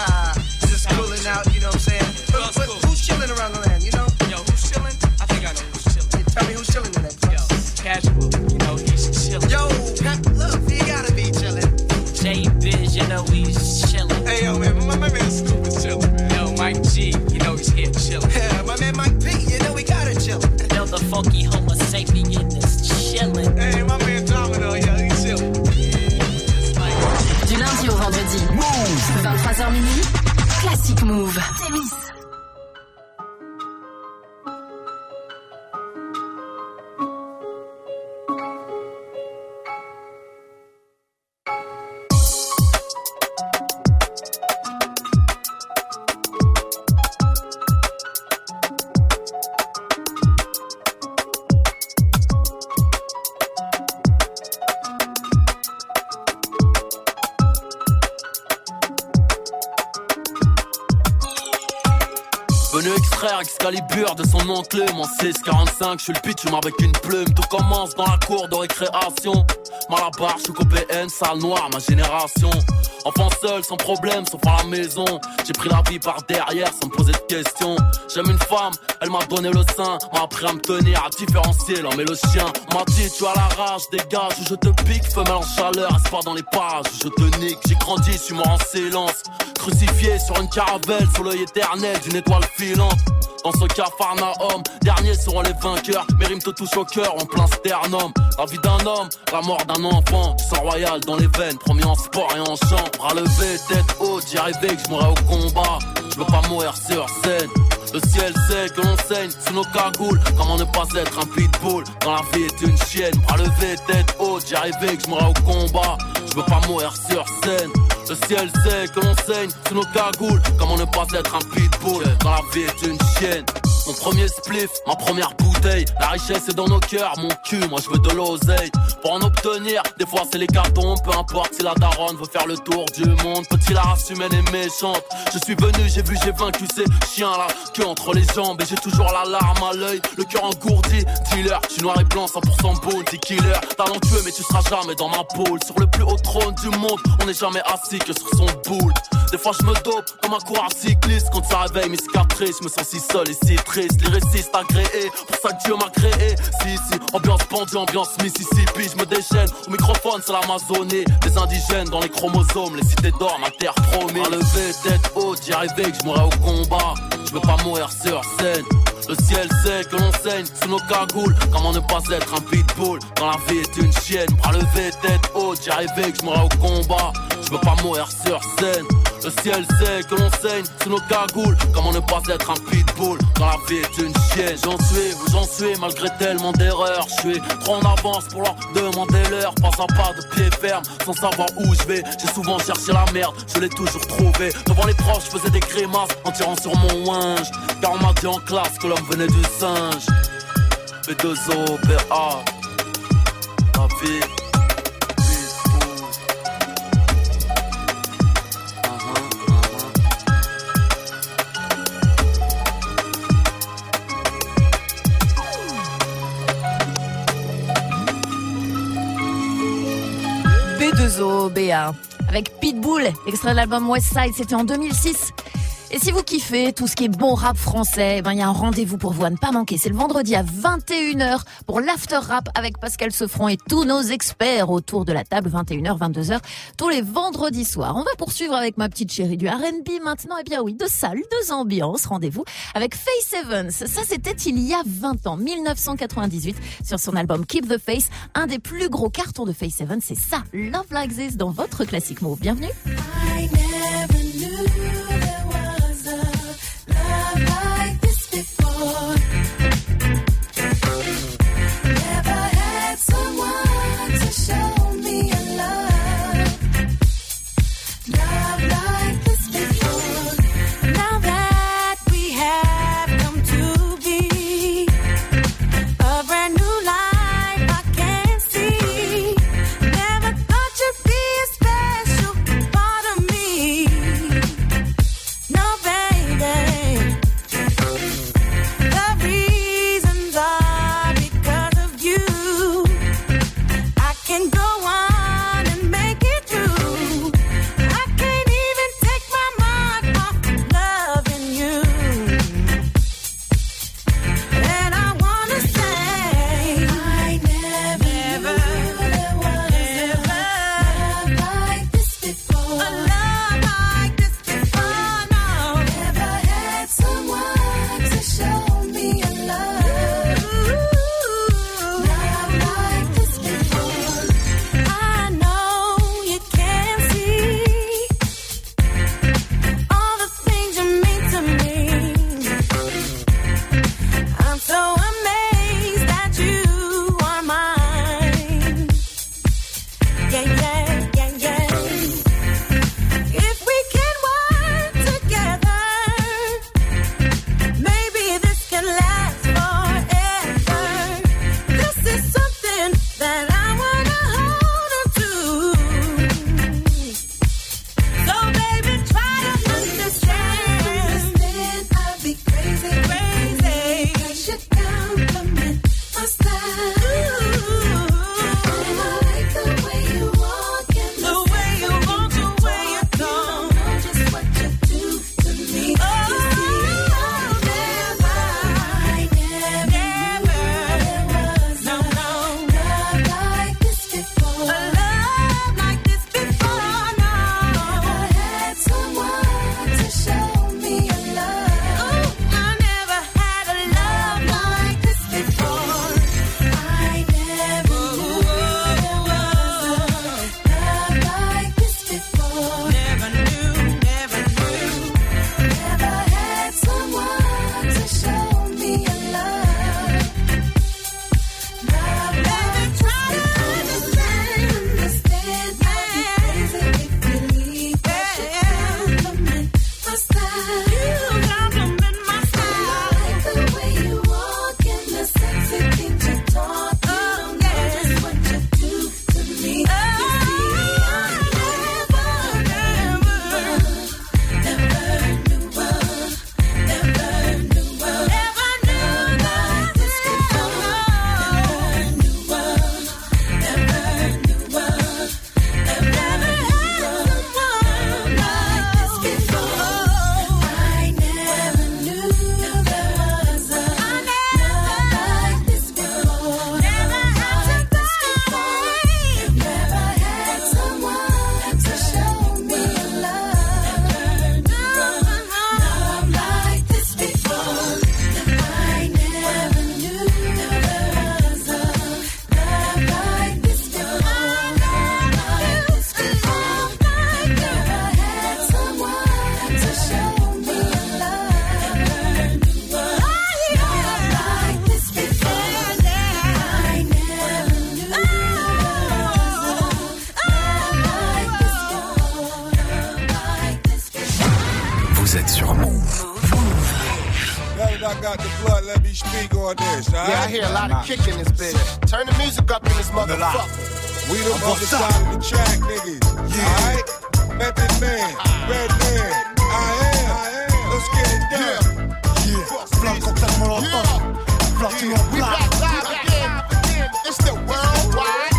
Just cooling out, you know what I'm saying? But who's chilling around the land, you know? Yo, who's chilling? I think I know who's chilling. Tell me who's chilling in that place. Yo, Casual, you know he's chilling. Yo, look, you gotta be chilling. funky homo sapien is chillin'. Hey, my man Domino, yo, he's chillin'. Du lundi au vendredi. Move 23h minuit. Classic Move. Venu extraire Excalibur de son enclume en 645, je suis le pitch avec une plume. Tout commence dans la cour de récréation. Malabar, je suis copéenne, salle noire, ma génération. Enfant seul, sans problème, sauf à la maison. J'ai pris la vie par derrière sans me poser de questions. J'aime une femme, elle m'a donné le sein, m'a appris à me tenir, à différencier l'homme et le chien. M'a dit tu as la rage, dégage, ou je te pique, femelle en chaleur, espoir dans les parages, je te nique. J'ai grandi, je suis mort en silence, crucifié sur une caravelle, sous l'œil éternel d'une étoile filante. Dans ce Capharnaüm, dernier seront les vainqueurs. Mes rimes te touchent au cœur en plein sternum. La vie d'un homme, la mort d'un enfant. Du sang royal dans les veines, promis en sport et en chant. Bras levés, tête haute, j'y arrivais que je mourrais au combat. Je veux pas mourir sur scène. Le ciel sait que l'on saigne sous nos cagoules. Comment ne pas être un pitbull quand la vie est une chienne. Bras levés, tête haute, j'y arrivais que je mourrais au combat. Je veux pas mourir sur scène. Le ciel sait que l'on saigne sous nos cagoules. Comment ne pas être un pitbull quand la vie est une chienne. Mon premier spliff, ma première bouteille. La richesse est dans nos cœurs, mon cul, moi je veux de l'oseille. Pour en obtenir, des fois c'est l'hécatombe. Peu importe si la daronne veut faire le tour du monde. Petit la race humaine est méchante. Je suis venu, j'ai vu, j'ai vaincu ces chiens là. Que entre les jambes et j'ai toujours la larme à l'œil. Le cœur engourdi, dealer, je suis noir et blanc, 100% bounty killer. Talentueux mais tu seras jamais dans ma poule. Sur le plus haut trône du monde, on n'est jamais assis que sur son boule. Des fois je me dope comme un coureur cycliste. Quand ça réveille mes cicatrices, je me sens si seul et si triste. Lyriciste agréé, pour ça que Dieu m'a créé. Si, ambiance bandit, ambiance Mississippi. Je me déchaîne, au microphone c'est l'Amazonie. Les indigènes dans les chromosomes, les cités d'or, ma terre promise. À lever, tête haute, j'y arrivais que je mourrais au combat. Je veux pas mourir sur scène. Le ciel sait que l'on saigne sous nos cagoules. Comment ne pas être un pitbull quand la vie est une chienne. Bras levés, tête haute, j'y arrivais que je mourrais au combat. Je veux pas mourir sur scène. Le ciel sait que l'on saigne sous nos cagoules. Comment ne pas être un pitbull quand la vie est une chienne. J'en suis où j'en suis malgré tellement d'erreurs. Je suis trop en avance pour leur demander l'heure. Pas à pas de pied ferme sans savoir où je vais. J'ai souvent cherché la merde, je l'ai toujours trouvé. Devant les proches je faisais des grimaces en tirant sur mon winge. Car on m'a dit en classe que l'homme venait du singe. B2O, BA, la vie. B2OBA avec Pitbull, extrait de l'album Westside, c'était en 2006. Et si vous kiffez tout ce qui est bon rap français, il y a un rendez-vous pour vous à ne pas manquer. C'est le vendredi à 21h pour l'After Rap avec Pascal Seffron et tous nos experts autour de la table, 21h, 22h, tous les vendredis soirs. On va poursuivre avec ma petite chérie du R&B maintenant. Eh bien oui, de salles, de ambiance. Rendez-vous avec Faith Evans. Ça, c'était il y a 20 ans, 1998, sur son album Keep the Faith. Un des plus gros cartons de Faith Evans, c'est ça, Love Like This, dans votre Classic Move. Bienvenue. I never knew there was a love like this before. Never had someone to show me a love like this before. Now that we have come to be a brand new life I can see. Never thought you'd be a special part of me. got the blood, let me speak on this, alright? Yeah, I hear a lot of kick in this bitch. Turn the music up in this motherfucker. We the other side of the track, niggas. Alright? Method Man, Red Man, I am. Let's get it done. Flanc cocktail molotov. Floating on We back live again. It's the worldwide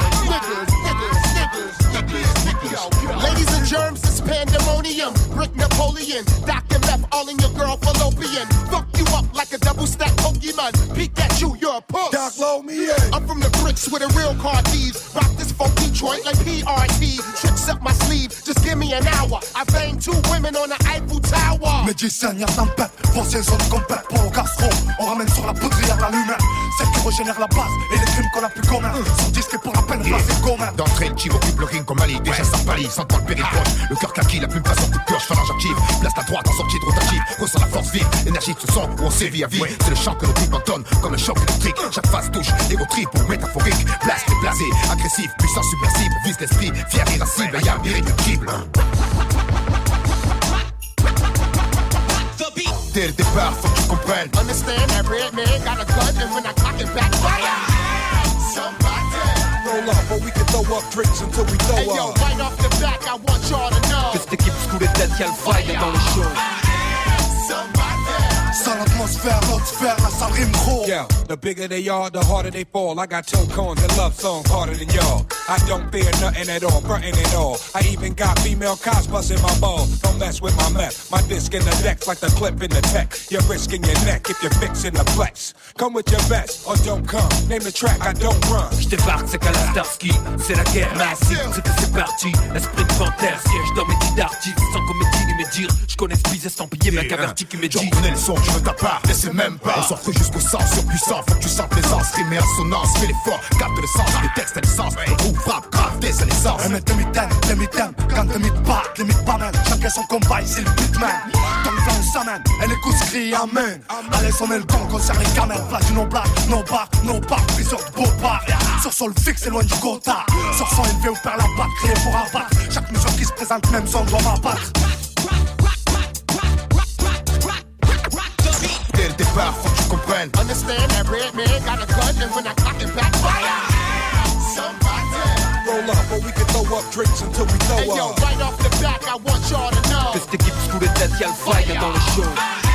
niggas. Ladies and germs, it's pandemonium. Brick Napoleon, Dr. Meth, all in your girl fallopian. Fuck you up like a double stack Pokemon. Pikachu, you're a puss. Doc, load me in. I'm from the bricks with a real car thieves. Rock this funky joint like PRT. Tricks up my sleeve, just give me an hour. I banged 2 women on the Eiffel Tower. Médicien, y'a tempête, pensez zone complète pour le gastro. On ramène sur la poudrière la lumière, celle qui régénère la base et les crimes qu'on a plus communs. Son disque est pour la peine placé commun. D'entrée, le chiv occupe le ring comme Ali. Déjà ça palie, sentant le péril proche. Le cœur claquille, la plume passe en coup de pioche, phalange active. Place la droite en sortie de rotative. Ressent la force vive, l'énergie de ce son où on sévit à vie. C'est le chant que nos types entonnent comme le choc électrique. Chaque phase touche, égo trip ou métaphorique. Blast et blasé, agressif, puissance submersible. Vise l'esprit, fier, irascible, y'a irréductible. Dès le départ, faut que tu comprennes. Understand that red man got a gun and when I cock it back, fire. Somebody. Roll up, or we can throw up drinks until we throw Hey yo, up. right off the back, I want y'all to know. Que cette équipe scoule tête, y'a le fight dans le show. Sans l'atmosphère, l'autre sphère, la salle rime gros. Yeah, the bigger they are, the harder they fall. I got toe corns and love songs harder than y'all. I don't fear nothing at all, frontin' at all. I even got female cops busting my balls. Don't mess with my meth. My disc in the decks like the clip in the tech. You're risking your neck if you're fixing the flex. Come with your vest or don't come. Name the track, I don't run. J'débarque, c'est qu'à la Starsky. C'est la guerre massive, c'est que c'est parti. L'esprit de panthère siège dans mes titres d'artistes. Sans comédie ni médire. J'connais ce bise estampillé, mec averti qui me dit. J'en connais le son, tu veux ta part, mais c'est même pas. On s'en fout jusqu'au sens surpuissant, faut que tu sentes l'aisance, rime et assonance, fais l'effort, capte le sens, les textes à l'essence, le groupe frappe, grave, dès sa naissance. Un mètre les mitaines, quand les mythes battent, les mythes pas même. Chacun son combat, ici le beatman. Tant que on s'amène, et les coups crient amen. Allez, on met le gong, concerne les camels. Place du no-black, no-bar, priseur de beau bar. Sur sol fixe, c'est loin du quota. Sur son élevé ou perd la batte, créé pour abattre. Chaque mesure qui se présente, même son doit m'abattre. Dès le départ, faut que tu comprennes. Understand that red man got a gun and when I cock it back, fire. Somebody. Roll up, or we can throw up drinks until we throw Hey yo, up. right off the back, I want y'all to know. Que cette équipe scoule tête, y'a le fight dans le show.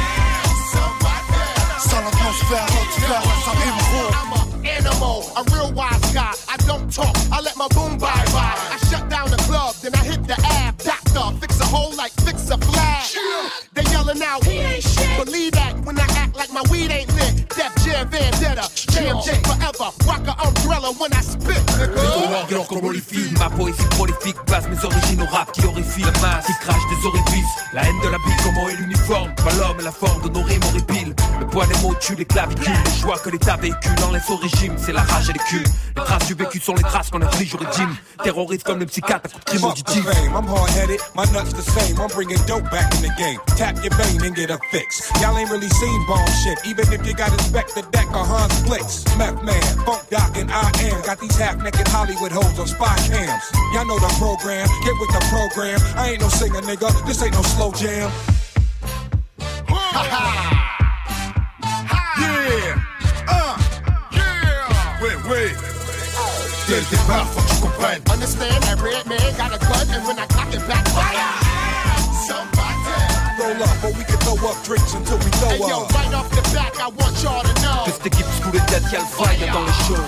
Sans l'atmosphère, l'autre sphère, la salle rime gros. I'm an animal, a real wise guy. I don't talk, I let my boom bye. I shut down the club, then I hit the ab. Doctor, fix a hole like fix a flag. They yelling out, he ain't shit. Believe that when I act like my weed ain't lit. Def Jam Vendetta, JMJ forever. Rock a umbrella when I spit, nigga. L'orgue comme Holyfield, ma poésie prolifique passe mes origines au rap qui horrifie la masse, qui crache des orifices. La haine de la bille, comment est l'uniforme. Pas l'homme et la forme de nos rimes horripiles. Le poids des mots tue les clavicules. Les choix que l'État véhicule en laisse au régime, c'est la rage et les culs. Les traces du vécu sont les traces qu'on inflige au régime. Terroriste comme le psychiatre à coup de crime auditif. I'm hard-headed, my nuts the same. I'm bringing dope back in the game. Tap your vein and get a fix. Y'all ain't really seen bomb shit, even if you got Inspector Deck or Hans Blitz. Meth Man, Funk Doc, and I Am. Got these half-naked Hollywood hoes on spy cams. Y'all know the program, get with the program. I ain't no singer, nigga, this ain't no slow jam. Ouais. Dès le départ, faut que tu comprennes. Understand that red man got a gun and when I cock it back, fire. Somebody. Roll up, or we can throw up drinks until we throw Hey yo, up. right off the back, I want y'all to know. Que cette équipe scoule tête, y'a le fight dans le show.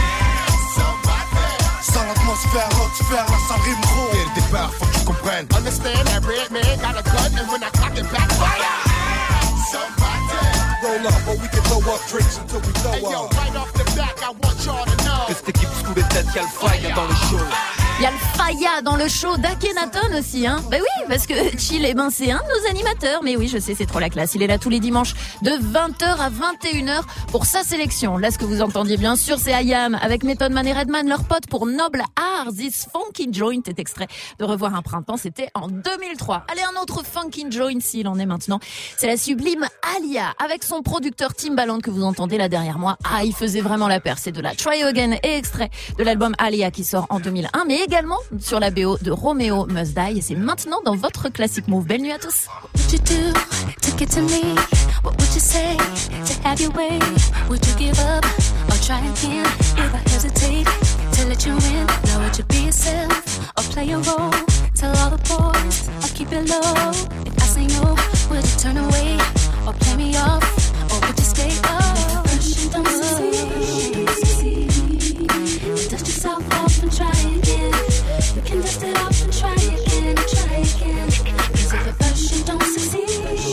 Sans l'atmosphère, l'autre sphère, la salle rime gros. Dès le départ, faut que tu comprennes. Understand that red man got a gun and when I cock it back, fire. Somebody. Roll up, or we can throw up drinks until we Hey throw yo, up. right off the back, I want y'all to know. Que cette équipe scoule tête, y'a le fight dans le show. Il y a le Faya dans le show d'Akhenaton aussi, hein. Bah oui, parce que Chill, eh ben, c'est un de nos animateurs. Mais oui, je sais, c'est trop la classe. Il est là tous les dimanches de 20h à 21h pour sa sélection. Là, ce que vous entendiez bien sûr, c'est IAM avec Method Man et Redman, leurs potes pour Noble Art. This Funky Joint est extrait de Revoir un printemps. C'était en 2003. Allez, un autre Funky Joint, s'il en est maintenant. C'est la sublime Alia avec son producteur Timbaland que vous entendez là derrière moi. Ah, il faisait vraiment la paire. C'est de la Try Again et extrait de l'album Alia qui sort en 2001, mais également sur la BO de Romeo Must Die. Et c'est maintenant dans votre Classic Move. Belle nuit à tous. What you do to get to me? What would you say to have your way? Would you give up or try again? If I hesitate to let you in, now would you be yourself or play a role? Tell all the boys or keep it low. If I say no, would you turn away or play me off? Or would you stay up? First you don't succeed, dust yourself off and try again. You can dust it off and try again, try again. Cause if at first you don't succeed,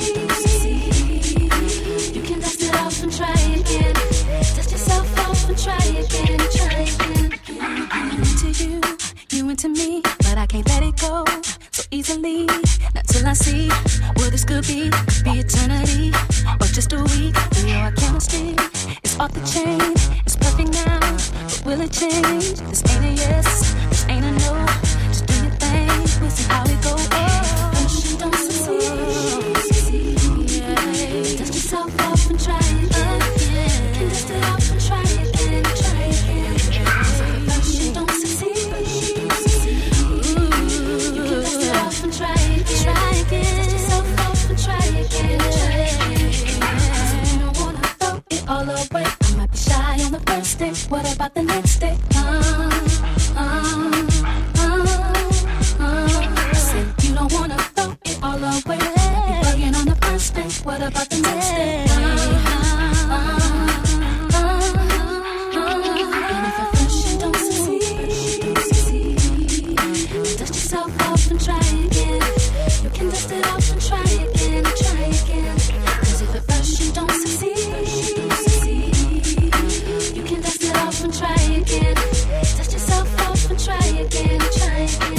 you can dust it off and try again. Dust yourself off and try again, try again. I'm into you, you into me, but I can't let it go so easily. Not till I see what this could be eternity or just a week. You know our chemistry is off the chain. It's perfect now, but will it change? This ain't a yes, this ain't a no. Just do your thing, we'll see how it goes. First you don't succeed, dust yourself off and try again. You can dust it off and try again, try again. First you don't succeed, you can dust it off and try again, try again. Dust yourself off and try again, try again. You don't wanna throw it all away. I might be shy on the first day. What about the next day? I said you don't wanna throw it all away. You're bugging on the first day. What about the next day? And if at first you don't succeed, dust yourself off and try again. You can dust it off and try again, try again. Cause if at first you don't succeed, you can dust it off and try again. Dust yourself off and try again, try again.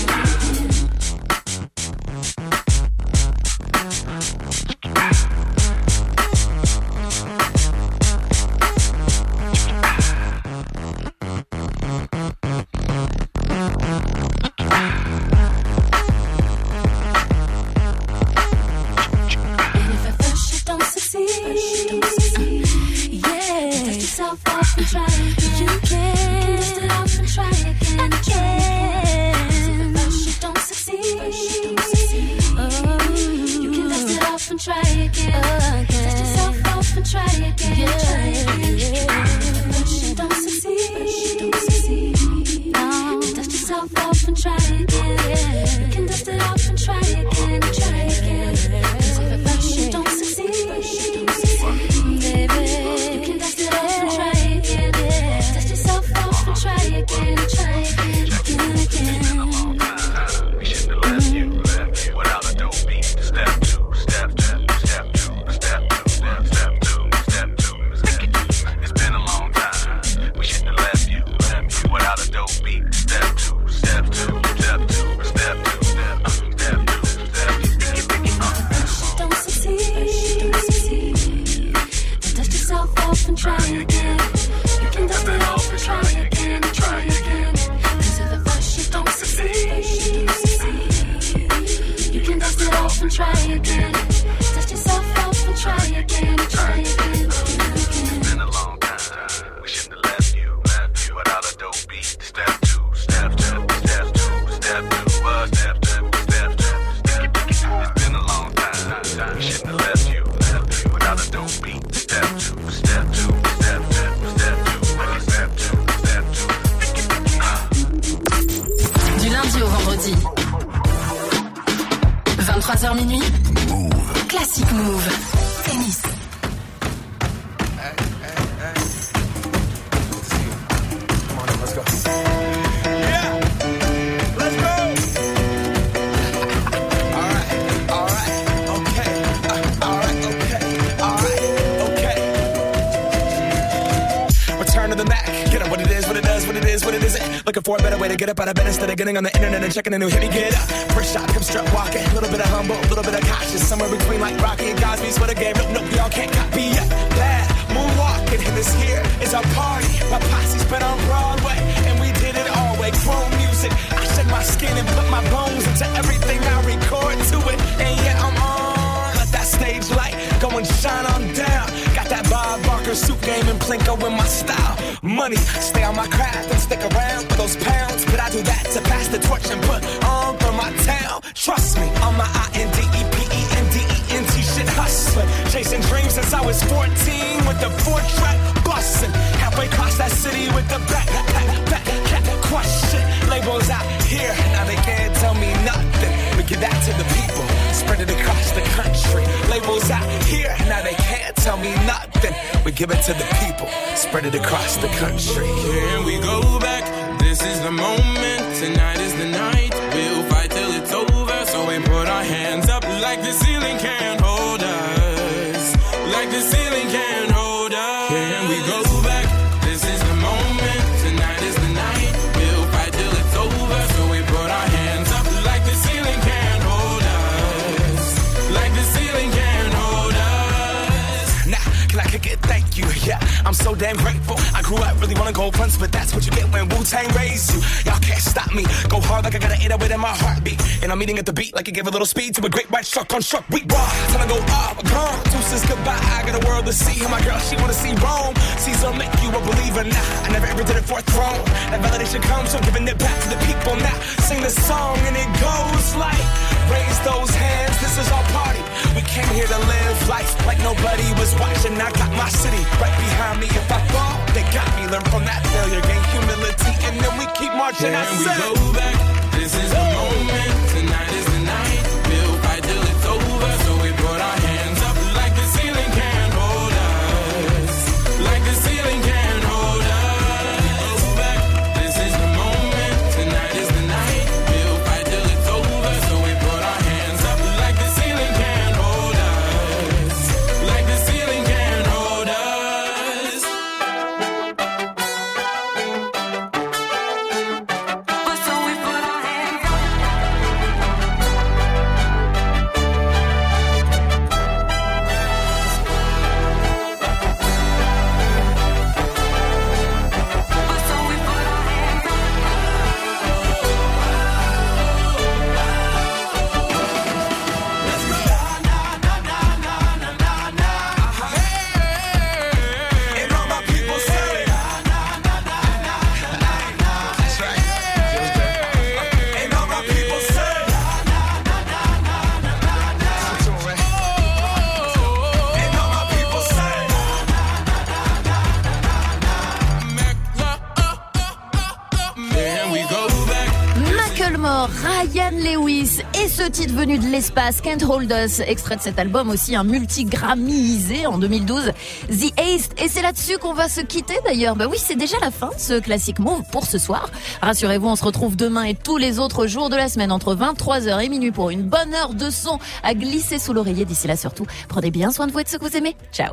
Du lundi au vendredi. 23h minuit. Move. Classic Move. Tennis. Looking for a better way to get up out of bed instead of getting on the internet and checking a new hit. Me get up, first shot, come strut walking. A little bit of humble, a little bit of cautious. Somewhere between like Rocky and Cosby's for the game. Nope, y'all can't copy yet. Bad moonwalking, and this here is our party. My posse's been on Broadway, and we did it all way. Chrome music, I shed my skin and put my bones into everything I record to it. And yeah, I'm on. Let that stage light go and shine on down. Got that Bob Barker suit game and Plinko in my style. Money, stay on my craft and stick around for those pounds. But I do that to pass the torch and put on for my town. Trust me, on my INDEPENDENT shit hustle. hustling, chasing dreams since I was 14 with the 4-track bustin'. Halfway across that city with the back question. Labels out here, now they can't tell me nothing. We give that to the people, spread it across the country. Labels out here, now they can't tell me nothing. We give it to the people, spread it across the country. Can we go back? This is the moment, tonight is the night. We'll fight till it's over, so we put our hands up like the ceiling can't hold us. Like the ceiling can't hold us. Can we go back? This is the moment, tonight is the night. We'll fight till it's over, so we put our hands up like the ceiling can't hold us. Like the ceiling can't hold us. Nah, can I kick it? Thank you, yeah, I'm so damn grateful. I grew up really wanna go fronts, but that's what you get when Wu-Tang raised you. Y'all can't stop me, go hard like I got an 808 in my heartbeat. And I'm eating at the beat like it gave a little speed to a great white shark on shark. We raw, time to go up, gone. Deuces goodbye, I got a world to see. And my girl, she wanna see Rome. Caesar make you a believer, nah, I never ever did it for a throne. That validation comes from giving it back to the people. Now sing the song and it goes like, raise those hands, this is our party. We came here to live life like nobody was watching. I got my city right behind me. If I fall, they got me. Learn from that failure, gain humility, and then we keep marching. Can we go back? This is the moment, tonight is the night. We'll fight till it's over, so we put our hands up like the ceiling can't hold us. Like the ceiling can't hold us. Go back. This is the moment, tonight is the night. We'll fight till it's over, so we put our hands up like the ceiling can't hold us. Like the ceiling can't hold us. Ryan Lewis et ce titre venu de l'espace, Can't Hold Us, extrait de cet album aussi, un multi-Grammyisé en 2012, The Haste. Et c'est là-dessus qu'on va se quitter d'ailleurs. Bah oui, c'est déjà la fin de ce classique Move pour ce soir. Rassurez-vous, on se retrouve demain et tous les autres jours de la semaine entre 23h et minuit pour une bonne heure de son à glisser sous l'oreiller. D'ici là surtout, prenez bien soin de vous et de ceux que vous aimez. Ciao.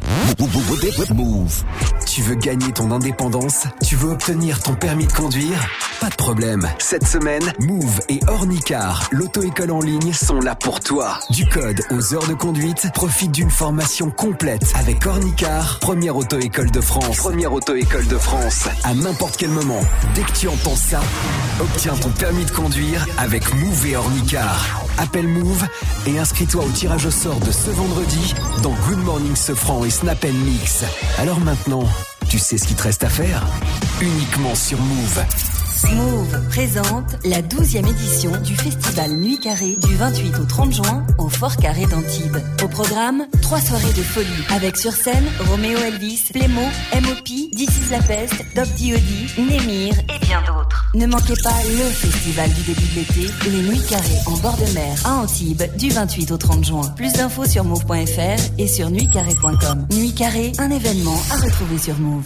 Move. Tu veux gagner ton indépendance? Tu veux obtenir ton permis de conduire? Pas de problème. Cette semaine, Move et Ornicar, l'auto-école en ligne, sont là pour toi. Du code aux heures de conduite, profite d'une formation complète avec Ornicar, première auto-école de France. Première auto-école de France. À n'importe quel moment, dès que tu entends ça, obtiens ton permis de conduire avec Move et Ornicar. Appelle Move et inscris-toi au tirage au sort de ce vendredi dans Good Morning Sofran et Snap & Mix. Alors maintenant, tu sais ce qu'il te reste à faire? Uniquement sur Move. Move présente la 12e édition du festival Nuit Carrée du 28 au 30 juin au Fort Carré d'Antibes. Au programme, 3 soirées de folie avec sur scène Roméo Elvis, Plémo, M.O.P., This is la Peste, Doc D.O.D., Némir et bien d'autres. Ne manquez pas le festival du début de l'été, les Nuits Carrées en bord de mer à Antibes du 28 au 30 juin. Plus d'infos sur move.fr et sur nuitcarrée.com. Nuit Carrée, un événement à retrouver sur Move.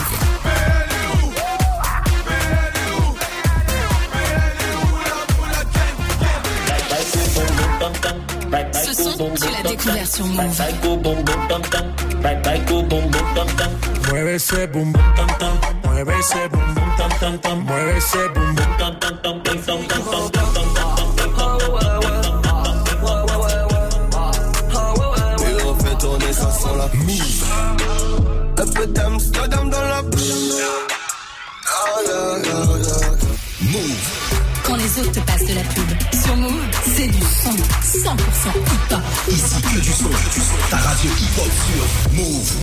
Ce son, tu l'as découvert sur Move. Mueve ese boom boom tam tam, mueve ese boom boom tam tam tam, mueve ese boom boom tam tam tam tam tam tam tam tam. Et on fait tourner ça sans la Move. Un peu d'Amsterdam dans la bouche. Move. Quand les autres te passent de la pub sur Move, c'est du son 100% hip-hop. Ici que du son, ta radio hip-hop sur Move.